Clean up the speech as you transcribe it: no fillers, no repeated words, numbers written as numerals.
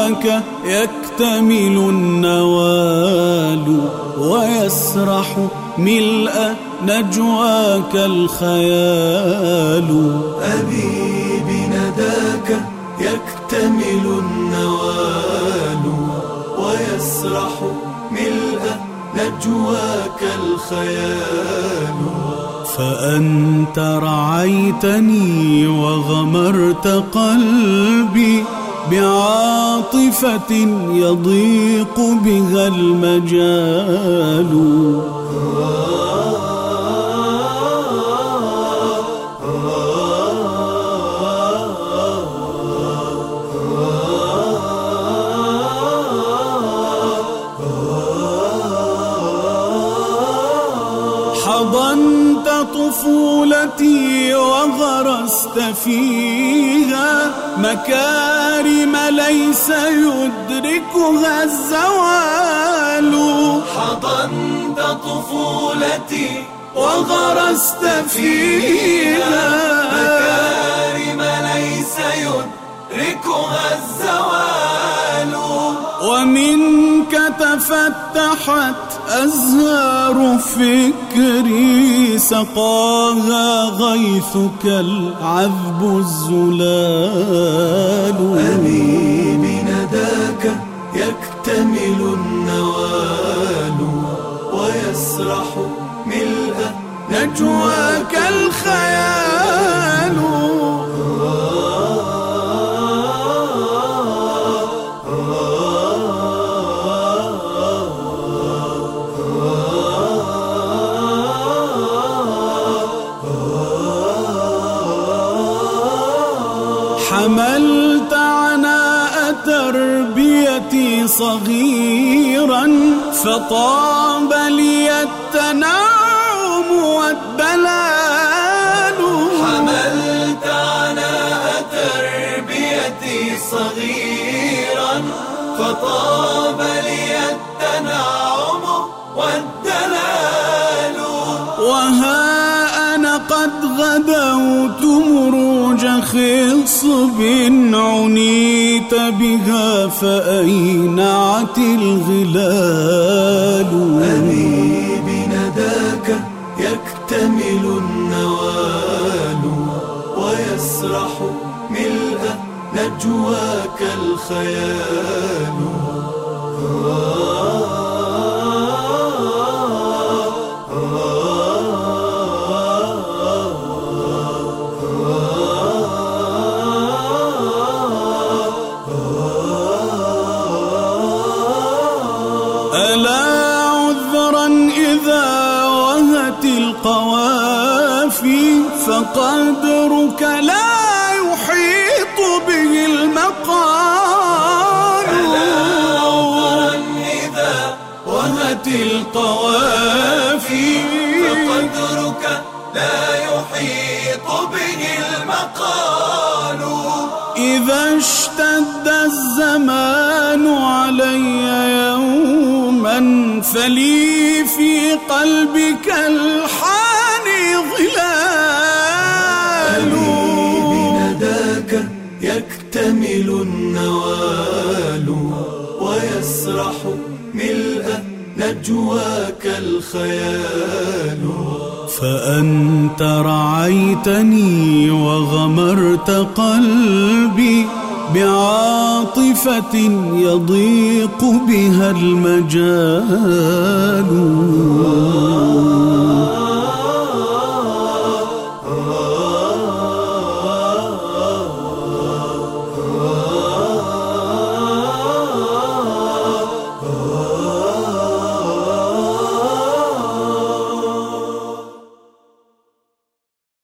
نداك يكتمل النوال ويسرح ملء نجواك الخيال. أبي بنداك يكتمل النوال ويسرح ملء نجواك الخيال. فأنت رعيتني وغمرت قلبي بعاطفة يضيق بها المجال. حضنت طفولتي وغرست فيها مكارم ليس يدركها الزوال. حضنت طفولتي وغرست فيها مكارم ليس يدركها الزوال. ومنك تفتحت أزهار فكري سقاها غيثك العذب الزلال. أبي بنداك يكتمل النوال ويسرح ملء نجواك الخيال. حملت عناء تربيتي صغيرا فطاب لي التنعم والدلال. حملت عناء تربيتي صغيرا فطاب لي التنعم والدلال. وها أنا قد غدوت مروج خصب عنيت بها فأينعت الغلال. أبي بنداك يكتمل النوال ويسرح ملء نجواك الخيال. ألا عذرا إذا وهت القوافي فقدرك لا يحيط به المقال. ألا عذرا إذا وهت القوافي فقدرك لا يحيط به المقال. إذا اشتد الزمان علي يوما فلي في قلبك الحاني ظلال. بنداك يكتمل النوال ويسرح ملء نجواك الخيال. فأنت رعيتني وغمرت قلبي بعاطفة يضيق بها المجال.